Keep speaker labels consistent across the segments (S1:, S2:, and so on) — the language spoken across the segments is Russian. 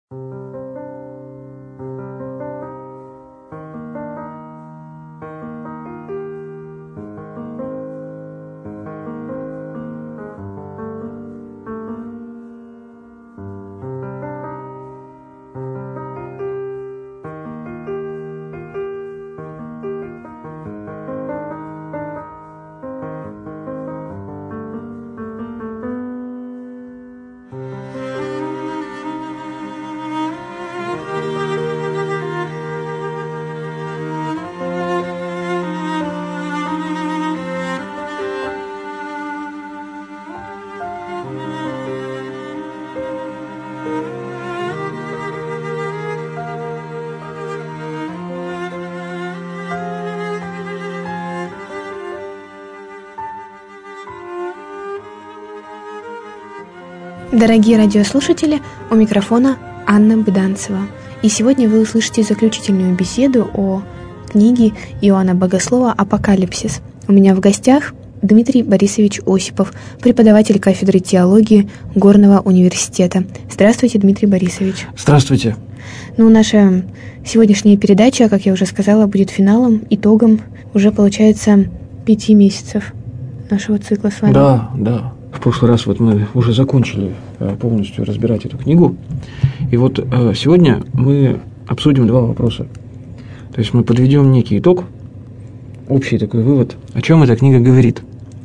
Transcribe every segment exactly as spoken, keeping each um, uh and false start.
S1: Дорогие радиослушатели, у микрофона Анна Быданцева. И сегодня вы услышите заключительную беседу о книге Иоанна Богослова «Апокалипсис». У меня в гостях Дмитрий Борисович Осипов, преподаватель кафедры теологии Горного университета. Здравствуйте, Дмитрий Борисович.
S2: Здравствуйте.
S1: Ну, наша сегодняшняя передача, как я уже сказала, будет финалом, итогом уже, получается, пяти месяцев нашего цикла с вами.
S2: Да, да. В прошлый раз вот мы уже закончили полностью разбирать эту книгу. И вот сегодня мы обсудим два вопроса. То есть мы подведем некий итог, общий такой вывод, о чем эта книга говорит.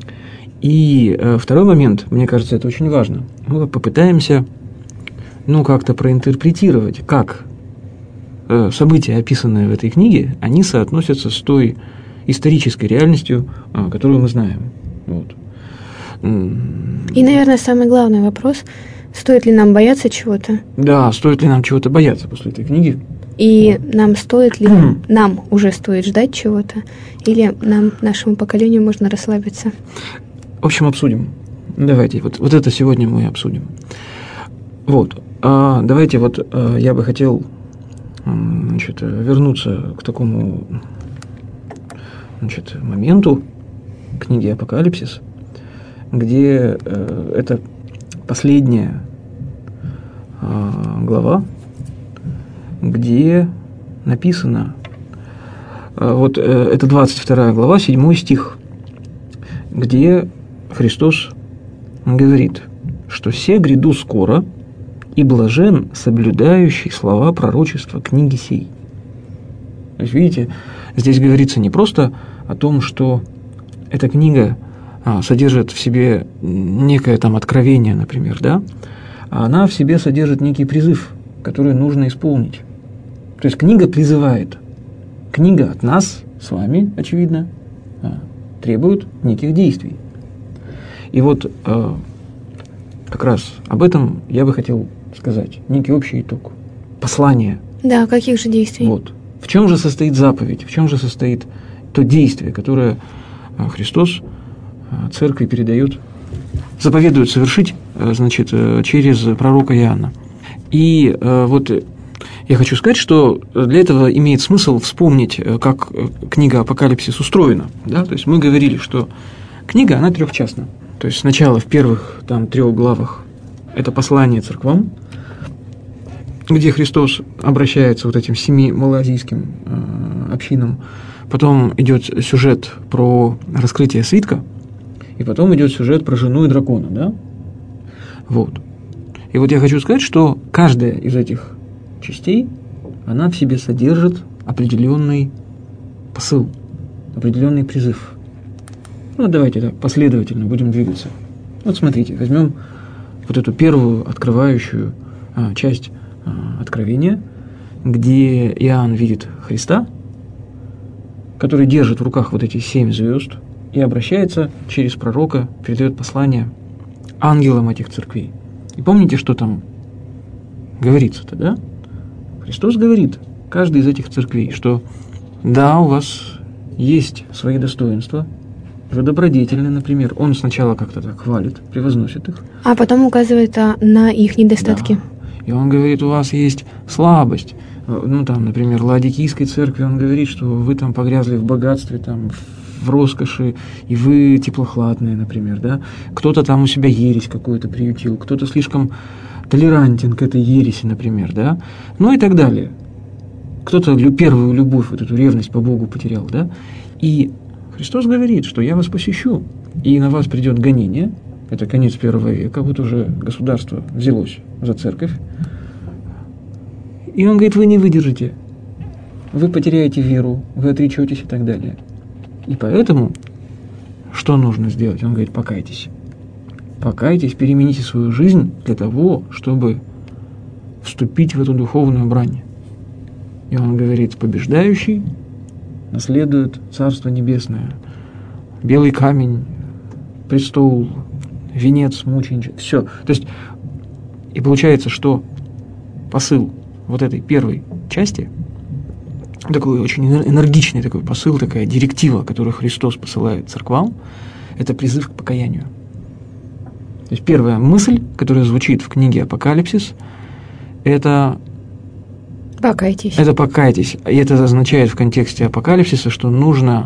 S2: И второй момент, мне кажется, это очень важно. Мы попытаемся, ну, как-то проинтерпретировать, как события, описанные в этой книге, они соотносятся с той исторической реальностью, которую мы знаем. Вот.
S1: И, наверное, самый главный вопрос, стоит ли нам бояться чего-то?
S2: Да, стоит ли нам чего-то бояться после этой книги?
S1: И нам стоит ли, нам уже стоит ждать чего-то, или нам, нашему поколению, можно расслабиться?
S2: В общем, обсудим. Давайте, вот, вот это сегодня мы обсудим. Вот, а, давайте вот а, я бы хотел, значит, вернуться к такому, значит, моменту книги «Апокалипсис», где э, это последняя э, глава, где написано, э, вот э, это двадцать вторая глава, седьмой стих, где Христос говорит, что «се гряду скоро, и блажен соблюдающий слова пророчества книги сей». То есть, видите, здесь говорится не просто о том, что эта книга содержит в себе некое там откровение, например, да, а она в себе содержит некий призыв, который нужно исполнить. То есть книга призывает. Книга от нас, с вами, очевидно, требует неких действий. И вот как раз об этом я бы хотел сказать. Некий общий итог. Послание.
S1: Да, каких же действий?
S2: Вот. В чем же состоит заповедь? В чем же состоит то действие, которое Христос Церкви передает, заповедует совершить, значит, через пророка Иоанна. И вот я хочу сказать, что для этого имеет смысл вспомнить, как книга «Апокалипсис» устроена. Да? То есть мы говорили, что книга, она трехчастна. То есть сначала в первых там, трех главах это послание церквам, где Христос обращается вот этим семи малоазийским э, общинам. Потом идет сюжет про раскрытие свитка, и потом идет сюжет про жену и дракона, да? Вот. И вот я хочу сказать, что каждая из этих частей, она в себе содержит определенный посыл, определенный призыв. Ну, давайте так последовательно будем двигаться. Вот смотрите, возьмем вот эту первую открывающую а, часть а, откровения, где Иоанн видит Христа, который держит в руках вот эти семь звезд, и обращается через пророка, передает послание ангелам этих церквей. И помните, что там говорится-то, да? Христос говорит каждой из этих церквей, что да, у вас есть свои достоинства, вы добродетельны, например. Он сначала как-то так хвалит, превозносит их.
S1: А потом указывает на их недостатки.
S2: Да. И он говорит, у вас есть слабость. Ну, там, например, Лаодикийской церкви он говорит, что вы там погрязли в богатстве, там, в роскоши, и вы теплохладные, например, да. Кто-то там у себя ересь какую-то приютил, кто-то слишком толерантен к этой ереси, например, да, ну и так далее. Кто-то первую любовь, вот эту ревность по Богу потерял, да, и Христос говорит, что я вас посещу, и на вас придет гонение, это конец первого века, вот уже государство взялось за церковь, и он говорит, вы не выдержите, вы потеряете веру, вы отречетесь и так далее. И поэтому, что нужно сделать? Он говорит, покайтесь. Покайтесь, перемените свою жизнь для того, чтобы вступить в эту духовную брань. И он говорит, побеждающий наследует Царство Небесное. Белый камень, престол, венец мученичества. Все. То есть, и получается, что посыл вот этой первой части, такой очень энергичный такой посыл, такая директива, которую Христос посылает церквам, это призыв к покаянию. То есть первая мысль, которая звучит в книге «Апокалипсис», это
S1: покайтесь.
S2: Это покайтесь. И это означает в контексте апокалипсиса, что нужно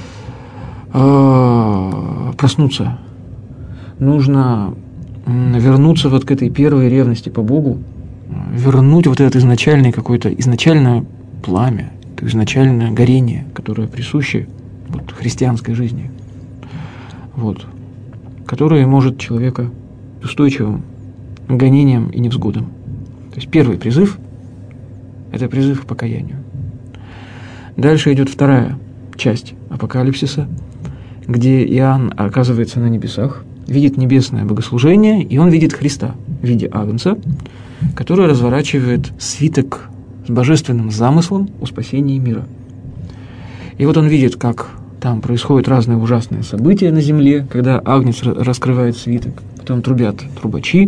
S2: э, проснуться, нужно вернуться вот к этой первой ревности по Богу, вернуть вот этот изначальный какой-то, изначальное пламя, изначальное горение, которое присуще вот, христианской жизни, вот, которое может человека устойчивым гонением и невзгодам. То есть первый призыв – это призыв к покаянию. Дальше идет вторая часть апокалипсиса, где Иоанн оказывается на небесах, видит небесное богослужение, и он видит Христа в виде агнца, который разворачивает свиток с божественным замыслом о спасении мира. И вот он видит, как там происходят разные ужасные события на земле, когда агнец раскрывает свиток, потом трубят трубачи.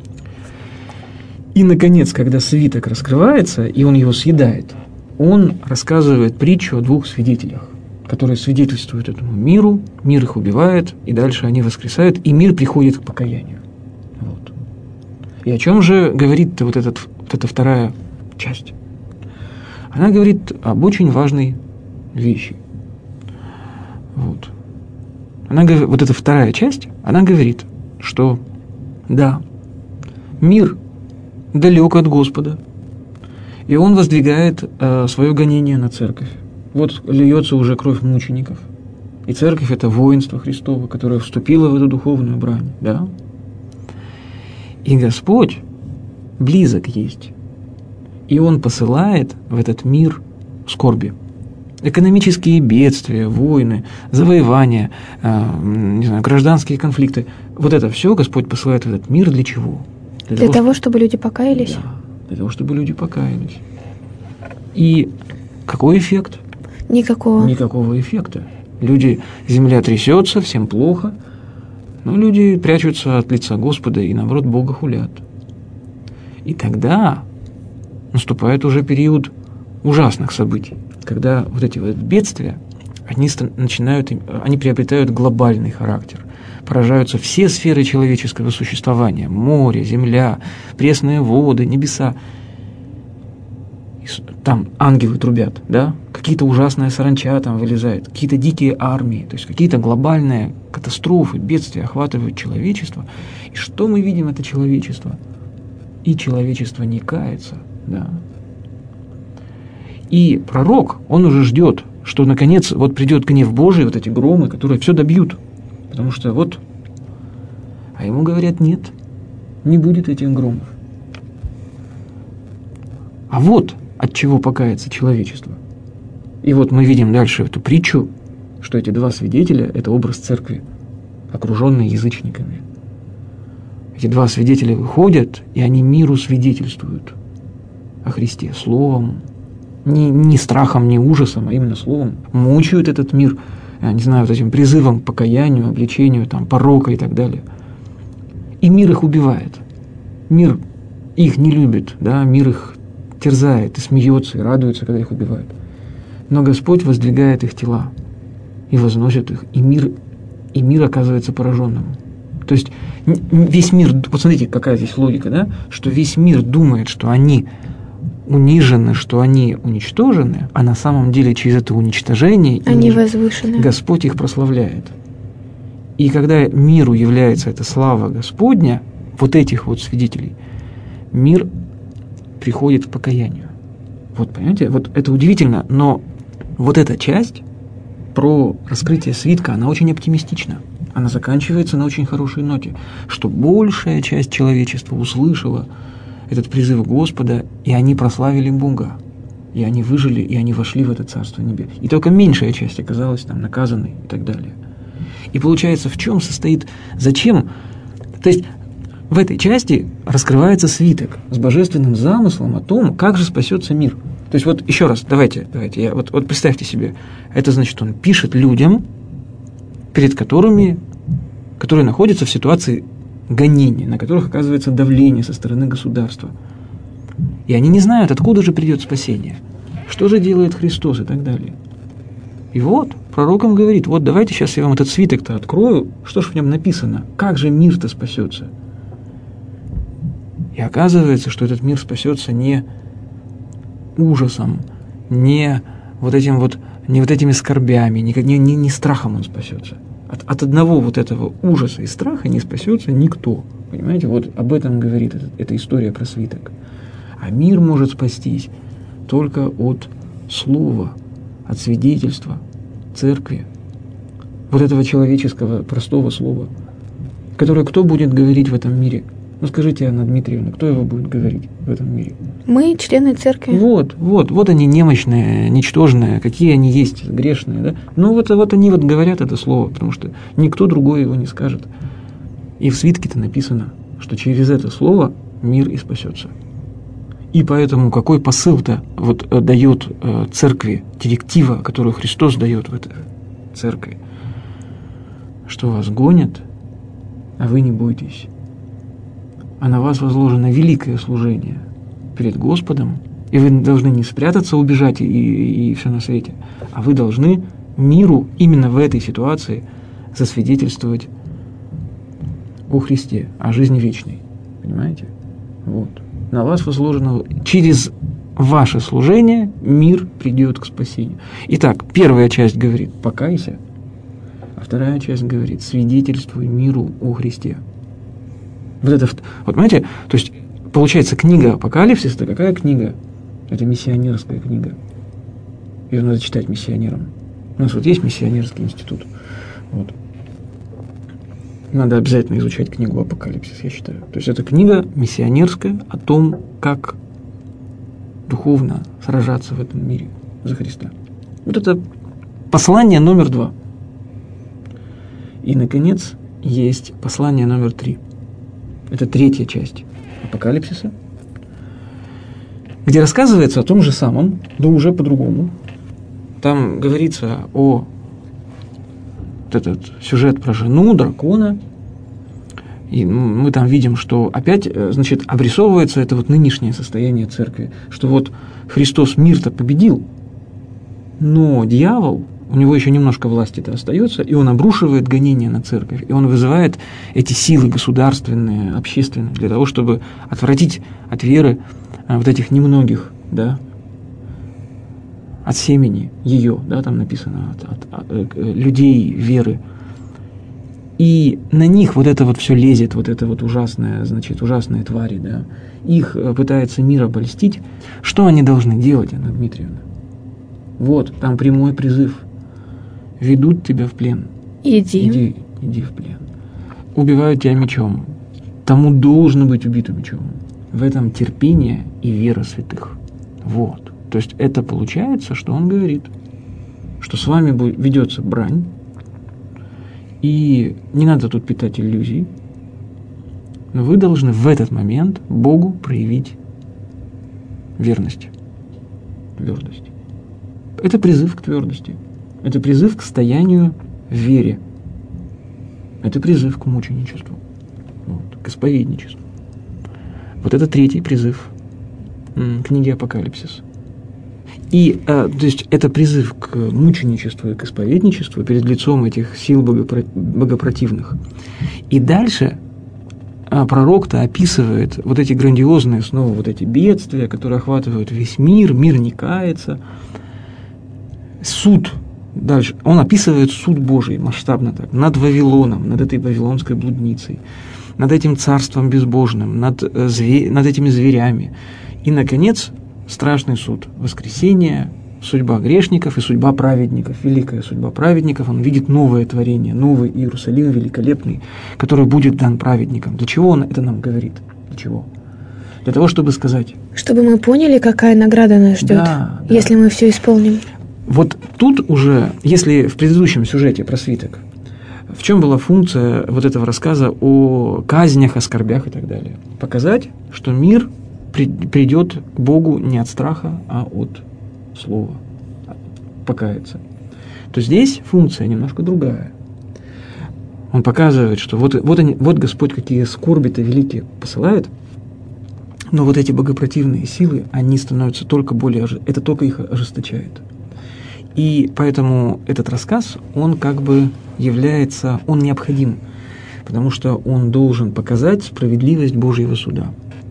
S2: И, наконец, когда свиток раскрывается, и он его съедает, он рассказывает притчу о двух свидетелях, которые свидетельствуют этому миру, мир их убивает, и дальше они воскресают, и мир приходит к покаянию. Вот. И о чем же говорит вот, этот, вот эта вторая часть? Она говорит об очень важной вещи. Вот. Она, вот эта вторая часть, она говорит, что да, мир далек от Господа, и он воздвигает э, свое гонение на церковь. Вот льется уже кровь мучеников, и церковь – это воинство Христово, которое вступило в эту духовную брань, да? И Господь близок есть, и Он посылает в этот мир скорби. Экономические бедствия, войны, завоевания, э, не знаю, гражданские конфликты. Вот это все Господь посылает в этот мир для чего?
S1: Для, для того, того, чтобы люди покаялись?
S2: Да, для того, чтобы люди покаялись. И какой эффект?
S1: Никакого.
S2: Никакого эффекта. Люди, земля трясется, всем плохо, но люди прячутся от лица Господа и, наоборот, Бога хулят. И тогда наступает уже период ужасных событий, когда вот эти вот бедствия, они начинают, они приобретают глобальный характер, поражаются все сферы человеческого существования: море, земля, пресные воды, небеса. Там ангелы трубят, да? Какие-то ужасные саранча там вылезают, какие-то дикие армии, то есть какие-то глобальные катастрофы, бедствия охватывают человечество. И что мы видим, это человечество? И человечество не кается, да? И пророк, он уже ждет, что наконец вот придет гнев Божий, вот эти громы, которые все добьют. Потому что вот, а ему говорят, нет, не будет этих громов. А вот от чего покается человечество. И вот мы видим дальше эту притчу, что эти два свидетеля – это образ церкви, окруженной язычниками. Эти два свидетеля выходят, и они миру свидетельствуют о Христе словом, не, не страхом, не ужасом, а именно словом, мучают этот мир, я не знаю, вот этим призывом к покаянию, обличению, там, порока и так далее. И мир их убивает. Мир их не любит, да, мир их терзает и смеется, и радуется, когда их убивают. Но Господь воздвигает их тела и возносит их, и мир, и мир оказывается пораженным. То есть весь мир, вот смотрите, какая здесь логика, да, что весь мир думает, что они унижены, что они уничтожены, а на самом деле через это уничтожение
S1: они возвышены.
S2: Господь их прославляет. И когда миру является эта слава Господня, вот этих вот свидетелей, мир приходит к покаянию. Вот, понимаете, вот это удивительно, но вот эта часть про раскрытие свитка, она очень оптимистична. Она заканчивается на очень хорошей ноте, что большая часть человечества услышала этот призыв Господа, и они прославили Бога, и они выжили, и они вошли в это Царство Небес. И только меньшая часть оказалась там наказанной и так далее. И получается, в чем состоит, зачем? То есть в этой части раскрывается свиток с божественным замыслом о том, как же спасется мир. То есть вот еще раз, давайте, давайте, я, вот, вот представьте себе, это значит, он пишет людям, перед которыми, которые находятся в ситуации гонения, на которых оказывается давление со стороны государства. И они не знают, откуда же придет спасение, что же делает Христос и так далее. И вот пророк им говорит, вот давайте сейчас я вам этот свиток-то открою, что же в нем написано, как же мир-то спасется. И оказывается, что этот мир спасется не ужасом, не вот этим вот, не вот этими скорбями, не, не, не, не страхом он спасется. От, от одного вот этого ужаса и страха не спасется никто. Понимаете, вот об этом говорит эта, эта история про свиток. А мир может спастись только от слова, от свидетельства церкви, вот этого человеческого простого слова, которое кто будет говорить в этом мире? Ну, скажите, Анна Дмитриевна, кто его будет говорить в этом мире?
S1: Мы, члены церкви.
S2: Вот, вот, вот они немощные, ничтожные, какие они есть, грешные, да? Ну, вот, вот они вот говорят это слово, потому что никто другой его не скажет. И в свитке-то написано, что через это слово мир и спасется. И поэтому какой посыл-то вот дает э, церкви, директива, которую Христос дает в этой церкви? Что вас гонят, а вы не бойтесь. А на вас возложено великое служение перед Господом, и вы должны не спрятаться, убежать и, и все на свете, а вы должны миру именно в этой ситуации засвидетельствовать о Христе, о жизни вечной. Понимаете? Вот. На вас возложено, через ваше служение мир придет к спасению. Итак, первая часть говорит «покайся», а вторая часть говорит «свидетельствуй миру о Христе». Вот это, вот понимаете, то есть получается книга «Апокалипсис» — это какая книга? Это миссионерская книга. Ее надо читать миссионерам. У нас вот есть миссионерский институт. Вот. Надо обязательно изучать книгу «Апокалипсис», я считаю. То есть это книга миссионерская о том, как духовно сражаться в этом мире за Христа. Вот это послание номер два. И, наконец, есть послание номер три. Это третья часть Апокалипсиса, где рассказывается о том же самом, да уже по-другому. Там говорится о вот этот сюжет про жену, дракона, и мы там видим, что опять, значит, обрисовывается это вот нынешнее состояние церкви, что вот Христос мир-то победил, но дьявол, у него еще немножко власти-то остается, и он обрушивает гонения на церковь, и он вызывает эти силы государственные, общественные, для того, чтобы отвратить от веры вот этих немногих, да, от семени ее, да, там написано, от, от, от людей веры. И на них вот это вот все лезет, вот это вот ужасное, значит, ужасные твари, да, их пытается мир обольстить. Что они должны делать, Анна Дмитриевна? Вот, там прямой призыв. Ведут тебя в плен.
S1: Иди.
S2: Иди, иди в плен. Убивают тебя мечом. Тому должно быть убито мечом. В этом терпение и вера святых. Вот. То есть это получается, что он говорит, что с вами ведется брань, и не надо тут питать иллюзий, но вы должны в этот момент Богу проявить верность, твердость. Это призыв к твердости. Это призыв к стоянию в вере. Это призыв к мученичеству, вот, к исповедничеству. Вот это третий призыв книги «Апокалипсис». И, а, то есть, это призыв к мученичеству и к исповедничеству перед лицом этих сил богопротивных. И дальше а, пророк-то описывает вот эти грандиозные снова вот эти бедствия, которые охватывают весь мир, мир не кается. Суд, дальше, он описывает суд Божий масштабно так, над Вавилоном, над этой вавилонской блудницей. над этим царством безбожным, над, зве... над этими зверями. И, наконец, страшный суд, воскресение, судьба грешников и судьба праведников, великая судьба праведников. Он видит новое творение, новый Иерусалим великолепный, который будет дан праведникам. Для чего он это нам говорит? Для чего? Для того, чтобы сказать...
S1: Чтобы мы поняли, какая награда нас ждет,
S2: да, да.
S1: если мы все исполним.
S2: Вот тут уже, если в предыдущем сюжете про свиток, в чем была функция вот этого рассказа о казнях, о скорбях и так далее? Показать, что мир придет к Богу не от страха, а от слова, покаяться. То здесь функция немножко другая. Он показывает, что вот, вот, они, вот Господь какие скорби-то великие посылает, но вот эти богопротивные силы, они становятся только более, это только их ожесточает. И поэтому этот рассказ, он как бы является, он необходим, потому что он должен показать справедливость Божьего суда.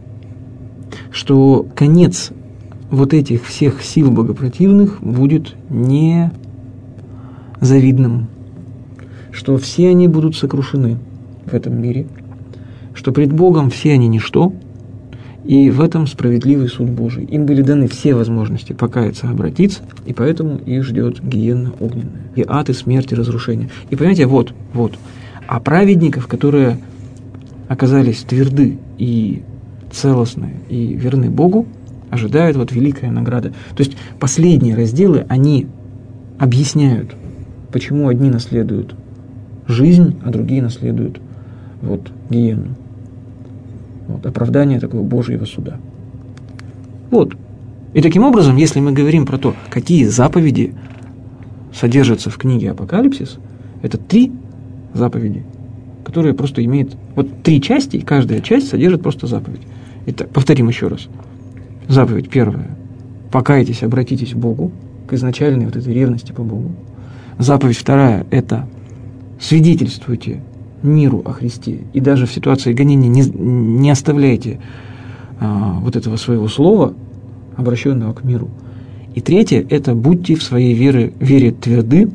S2: Что конец вот этих всех сил богопротивных будет не завидным, что все они будут сокрушены в этом мире, что пред Богом все они ничто, и в этом справедливый суд Божий. Им были даны все возможности покаяться, обратиться, и поэтому их ждет гиенна огненная, и ад, и смерть, и разрушение. И понимаете, вот, вот. А праведников, которые оказались тверды и целостны, и верны Богу, ожидает вот великая награда. То есть последние разделы, они объясняют, почему одни наследуют жизнь, а другие наследуют вот гиенну. Вот, оправдание такого Божьего суда. Вот. И таким образом, если мы говорим про то, какие заповеди содержатся в книге Апокалипсис, это три заповеди, которые просто имеют... Вот три части, и каждая часть содержит просто заповедь. Итак, повторим еще раз. Заповедь первая. Покайтесь, обратитесь к Богу, к изначальной вот этой ревности по Богу. Заповедь вторая – это свидетельствуйте миру о Христе, и даже в ситуации гонения не, не оставляйте а, вот этого своего слова, обращенного к миру. И третье – это будьте в своей вере, вере тверды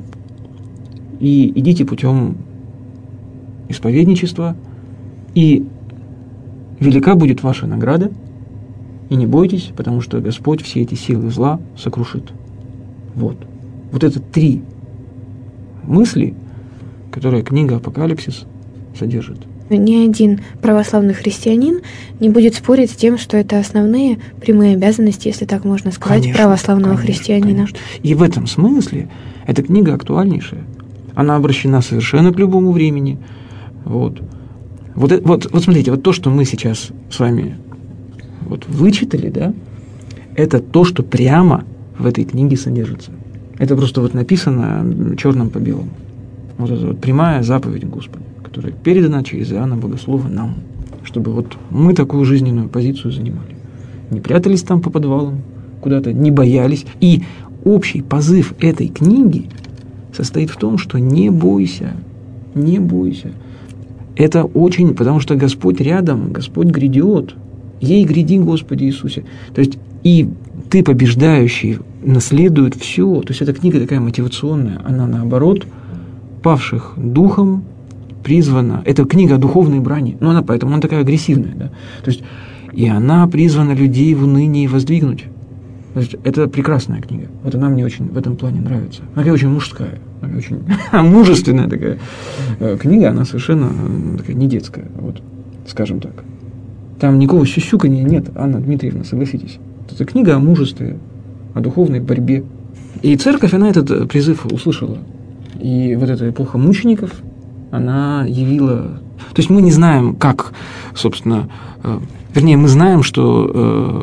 S2: и идите путем исповедничества, и велика будет ваша награда, и не бойтесь, потому что Господь все эти силы зла сокрушит. Вот. Вот это три мысли, которые книга Апокалипсис содержит.
S1: Ни один православный христианин не будет спорить с тем, что это основные прямые обязанности, если так можно сказать, конечно, православного конечно, христианина. Конечно.
S2: И в этом смысле эта книга актуальнейшая. Она обращена совершенно к любому времени. Вот. Вот, вот, вот смотрите, вот то, что мы сейчас с вами вот вычитали, да, это то, что прямо в этой книге содержится. Это просто вот написано черным по белому. Вот это вот прямая заповедь Господа, которая передана через Иоанна Богослова нам, чтобы вот мы такую жизненную позицию занимали. Не прятались там по подвалам, куда-то не боялись. И общий позыв этой книги состоит в том, что не бойся, не бойся. Это очень, потому что Господь рядом, Господь грядет. Ей гряди, Господи Иисусе. То есть и ты, побеждающий, наследует все. То есть эта книга такая мотивационная, она наоборот павших духом призвана. Это книга о духовной брани, но она поэтому она такая агрессивная, да. То есть и она призвана людей в унынии воздвигнуть. То есть это прекрасная книга. Вот она мне очень в этом плане нравится. Она такая очень мужская, такая очень мужественная такая книга, она совершенно такая не детская, вот, скажем так. Там никакого сюсюканья нет, Анна Дмитриевна, согласитесь. Это книга о мужестве, о духовной борьбе. И церковь, она этот призыв услышала. И вот эта эпоха мучеников, она явила... То есть мы не знаем, как, собственно... Э, вернее, мы знаем, что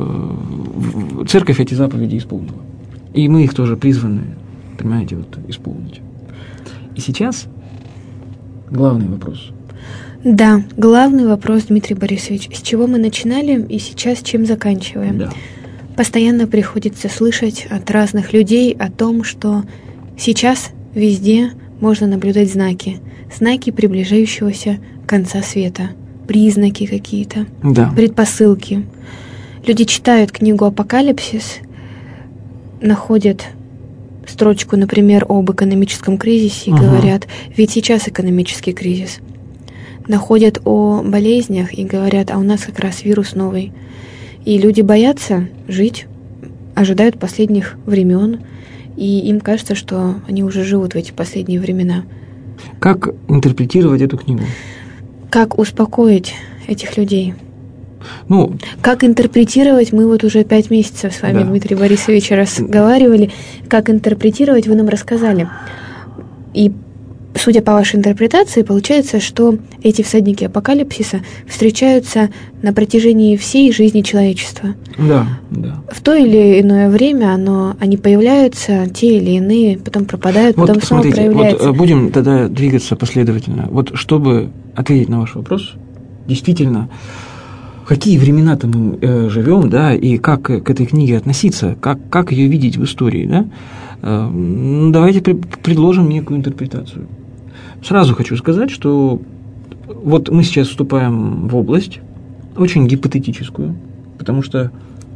S2: э, церковь эти заповеди исполнила. И мы их тоже призваны, понимаете, вот, исполнить. И сейчас главный вопрос.
S1: Да, главный вопрос, Дмитрий Борисович. С чего мы начинали и сейчас чем заканчиваем? Да. Постоянно приходится слышать от разных людей о том, что сейчас везде можно наблюдать знаки. Знаки приближающегося конца света. Признаки какие-то. Да. Предпосылки. Люди читают книгу «Апокалипсис», находят строчку, например, об экономическом кризисе и угу. говорят, ведь сейчас экономический кризис. находят о болезнях и говорят, а у нас как раз вирус новый. И люди боятся жить, ожидают последних времен, и им кажется, что они уже живут в эти последние времена.
S2: Как интерпретировать эту книгу?
S1: Как успокоить этих людей?
S2: Ну,
S1: как интерпретировать, мы вот уже пять месяцев с вами, да. Дмитрий Борисович, разговаривали, как интерпретировать, вы нам рассказали. И судя по вашей интерпретации, получается, что эти всадники апокалипсиса встречаются на протяжении всей жизни человечества.
S2: Да, да.
S1: В то или иное время оно, они появляются, те или иные, потом пропадают, потом
S2: вот,
S1: снова
S2: смотрите,
S1: проявляются.
S2: Вот будем тогда двигаться последовательно. Вот чтобы ответить на ваш вопрос, действительно, в какие времена-то мы э, живем, да, и как к этой книге относиться, как, как ее видеть в истории, да, э, ну, давайте при, предложим некую интерпретацию. Сразу хочу сказать, что вот мы сейчас вступаем в область очень гипотетическую, потому что,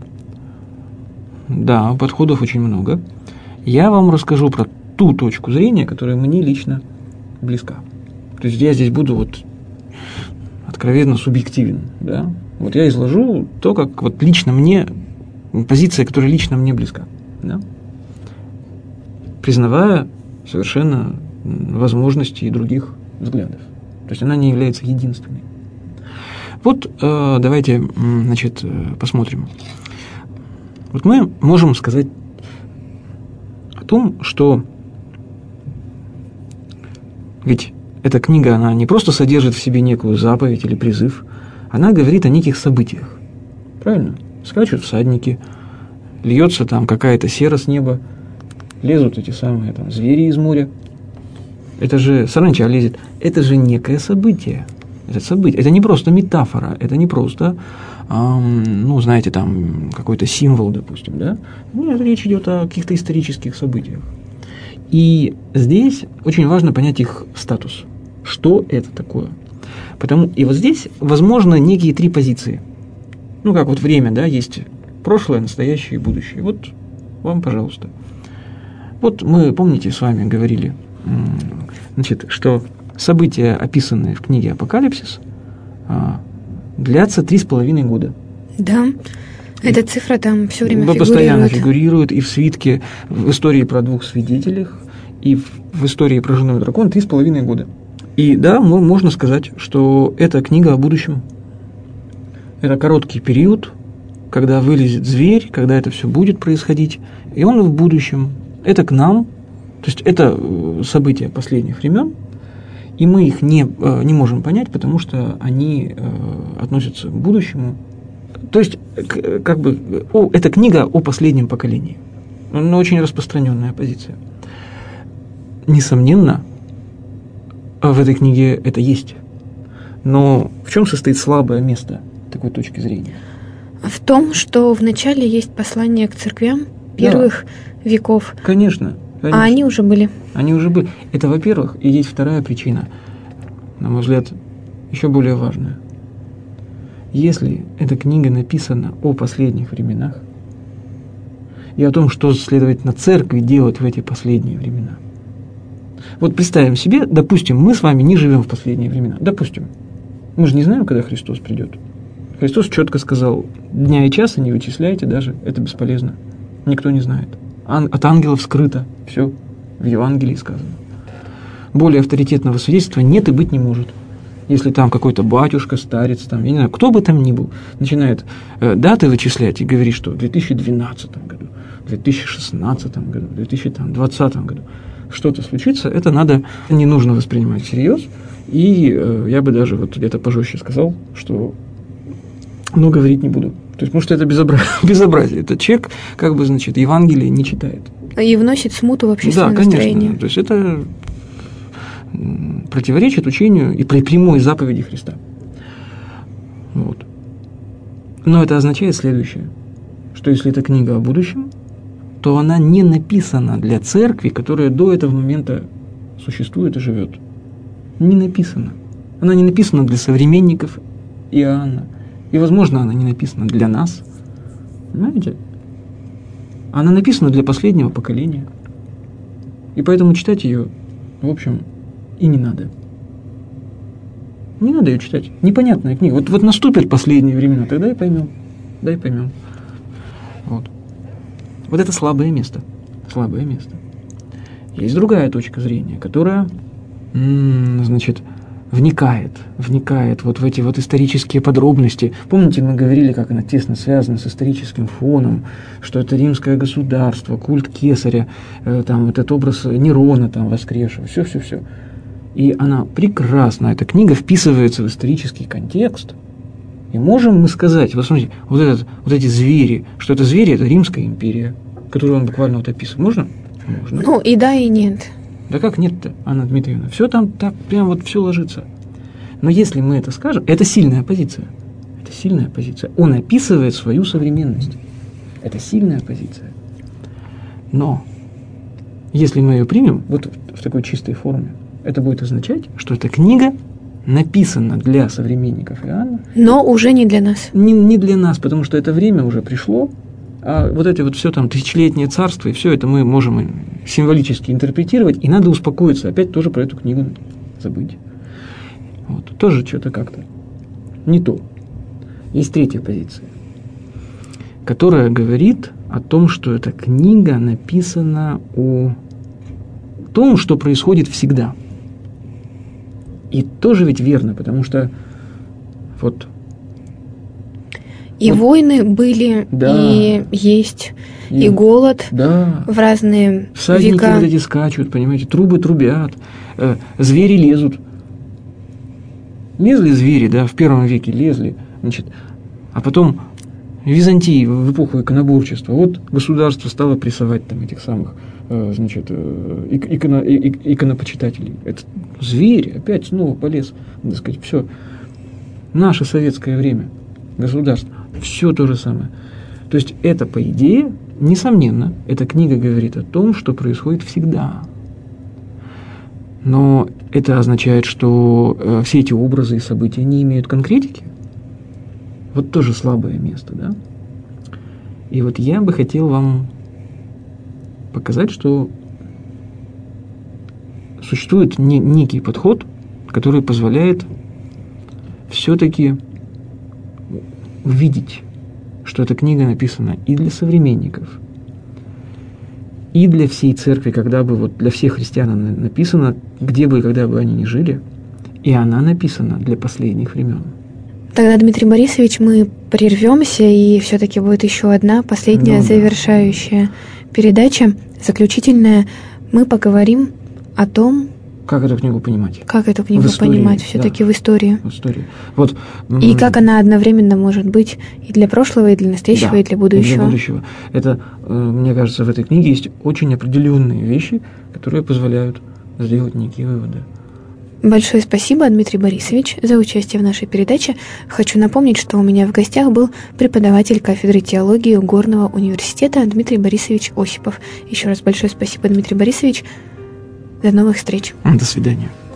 S2: да, подходов очень много. Я вам расскажу про ту точку зрения, которая мне лично близка. То есть я здесь буду вот откровенно субъективен, да. Вот я изложу то, как вот лично мне, позиция, которая лично мне близка, да? Признавая совершенно возможности и других взглядов. То есть она не является единственной. Вот э, давайте, значит, посмотрим. Вот мы можем сказать о том, что ведь эта книга, она не просто содержит в себе некую заповедь или призыв, она говорит о неких событиях. Правильно? Скачут всадники, льется там какая-то сера с неба, лезут эти самые там звери из моря. Это же саранча лезет. Это же некое событие. Это событие. Это не просто метафора, это не просто, эм, ну, знаете, там какой-то символ, допустим, да? Нет, речь идет о каких-то исторических событиях. И здесь очень важно понять их статус. Что это такое? Потому, и вот здесь, возможно, некие три позиции. Ну, как вот время, да, есть прошлое, настоящее и будущее. Вот вам, пожалуйста. Вот мы, помните, с вами говорили, значит, что события, описанные в книге «Апокалипсис», длятся три с половиной года.
S1: Да, эта цифра там все время фигурирует.
S2: Постоянно фигурирует и в свитке, в истории про двух свидетелях, и в, в истории про жену и дракона три с половиной года. И да, можно сказать, что это книга о будущем. Это короткий период, когда вылезет зверь, когда это все будет происходить, и он в будущем. Это к нам, то есть это события последних времен, и мы их не, не можем понять, потому что они относятся к будущему. То есть, как бы, о, это книга о последнем поколении. Но очень распространенная позиция. Несомненно, в этой книге это есть. Но в чем состоит слабое место такой точки зрения?
S1: В том, что вначале есть послание к церквям первых да. веков.
S2: Конечно, конечно.
S1: А они уже были.
S2: Они уже были. Это, во-первых, и есть вторая причина, на мой взгляд, еще более важная. Если эта книга написана о последних временах и о том, что, следовательно, церкви делать в эти последние времена. Вот представим себе, допустим, мы с вами не живем в последние времена. Допустим. Мы же не знаем, когда Христос придет. Христос четко сказал, дня и часа не вычисляйте даже, это бесполезно. Никто не знает. Ан- от ангелов скрыто. Все в Евангелии сказано. Более авторитетного свидетельства нет и быть не может. Если там какой-то батюшка, старец, там, я не знаю, кто бы там ни был, начинает э, даты вычислять и говорит, что в две тысячи двенадцатом году, в две тысячи шестнадцатом году, в две тысячи двадцатом году что-то случится, это надо, не нужно воспринимать всерьез. И э, я бы даже вот где-то пожестче сказал, что ну, говорить не буду. То есть, потому что это безобразие. безобразие. Это человек, как бы, значит, Евангелие не читает.
S1: И вносит смуту в общественное
S2: да,
S1: настроение.
S2: Да, конечно. То есть, это противоречит учению и при прямой заповеди Христа. Вот. Но это означает следующее, что если это книга о будущем, то она не написана для церкви, которая до этого момента существует и живет. Не написана. Она не написана для современников Иоанна. И, возможно, она не написана для нас. Понимаете? Она написана для последнего поколения. И поэтому читать ее, в общем, и не надо. Не надо ее читать. Непонятная книга. Вот, вот наступят последние времена, тогда и поймем. Да и поймем. Вот. Вот это слабое место. Слабое место. Есть другая точка зрения, которая, м-м, значит, вникает, вникает вот в эти вот исторические подробности. Помните, мы говорили, как она тесно связана с историческим фоном, что это римское государство, культ Кесаря, э, там вот этот образ Нерона там воскресшего, все-все-все. И она прекрасно, эта книга вписывается в исторический контекст. И можем мы сказать, вот смотрите, вот, этот, вот эти звери, что это звери, это Римская империя, которую он буквально вот описывает. Можно? Можно.
S1: Ну, и да, и нет.
S2: Да как нет-то, Анна Дмитриевна? Все там так, прям вот все ложится. Но если мы это скажем, это сильная позиция. Это сильная позиция. Он описывает свою современность. Это сильная позиция. Но если мы ее примем вот в такой чистой форме, это будет означать, что эта книга написана для современников Иоанна.
S1: Но уже не для нас.
S2: Не, не для нас, потому что это время уже пришло. А вот это вот все там тысячелетнее царство, и все это мы можем символически интерпретировать, и надо успокоиться, опять тоже про эту книгу забыть. Вот. Тоже что-то как-то не то. Есть третья позиция, которая говорит о том, что эта книга написана о том, что происходит всегда. И тоже ведь верно, потому что вот...
S1: И
S2: вот,
S1: войны были, да, и есть, и, и голод,
S2: да,
S1: в разные
S2: всадники
S1: века.
S2: Вот эти скачут, понимаете, трубы трубят, э, звери лезут. Лезли звери, да, в первом веке лезли, значит, а потом в Византии, в эпоху иконоборчества, вот государство стало прессовать там этих самых, э, значит, э, иконо, иконопочитателей. Это звери, опять снова полез, так сказать, все. Наше советское время, государство, все то же самое. То есть это, по идее, несомненно, эта книга говорит о том, что происходит всегда. Но это означает, что э, все эти образы и события не имеют конкретики. Вот тоже слабое место, да? И вот я бы хотел вам показать, что существует не, некий подход, который позволяет все-таки увидеть, что эта книга написана и для современников, и для всей церкви, когда бы вот для всех христиан она написана, где бы и когда бы они ни жили, и она написана для последних времен.
S1: Тогда, Дмитрий Борисович, мы прервемся, и все-таки будет еще одна последняя, ну, завершающая, да, передача, заключительная. Мы поговорим о том,
S2: как эту книгу понимать.
S1: Как эту книгу истории, понимать все-таки, да, в истории.
S2: В истории. Вот,
S1: и как она одновременно может быть и для прошлого, и для настоящего, да, и для будущего.
S2: И для будущего. Это, мне кажется, в этой книге есть очень определенные вещи, которые позволяют сделать некие выводы.
S1: Большое спасибо, Дмитрий Борисович, за участие в нашей передаче. Хочу напомнить, что у меня в гостях был преподаватель кафедры теологии Горного университета Дмитрий Борисович Осипов. Еще раз большое спасибо, Дмитрий Борисович. До новых встреч.
S2: До свидания.